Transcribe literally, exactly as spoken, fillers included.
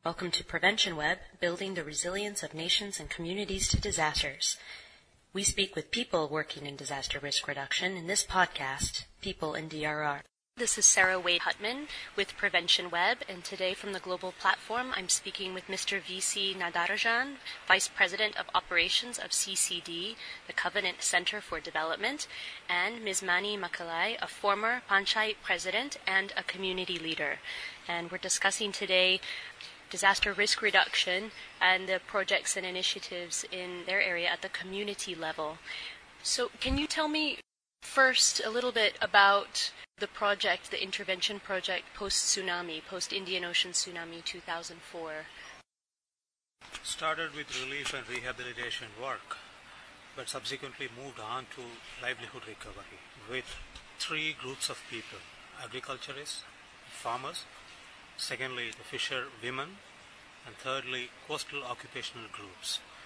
Welcome to Prevention Web, building the resilience of nations and communities to disasters. We speak with people working in disaster risk reduction in this podcast, People in D R R. This is Sarah Wade Hutman with Prevention Web, and today from the Global Platform, I'm speaking with Mister V C Nadarajan, Vice President of Operations of C C D, the Covenant Center for Development, and Miz Mani Makalai, a former Panchayat President and a community leader. And we're discussing today disaster risk reduction and the projects and initiatives in their area at the community level. So can you tell me first a little bit about the project, the intervention project post-tsunami, post-Indian Ocean Tsunami two thousand four? Started with relief and rehabilitation work, but subsequently moved on to livelihood recovery with three groups of people: agriculturists, farmers, secondly the fisher women, and thirdly coastal occupational groups.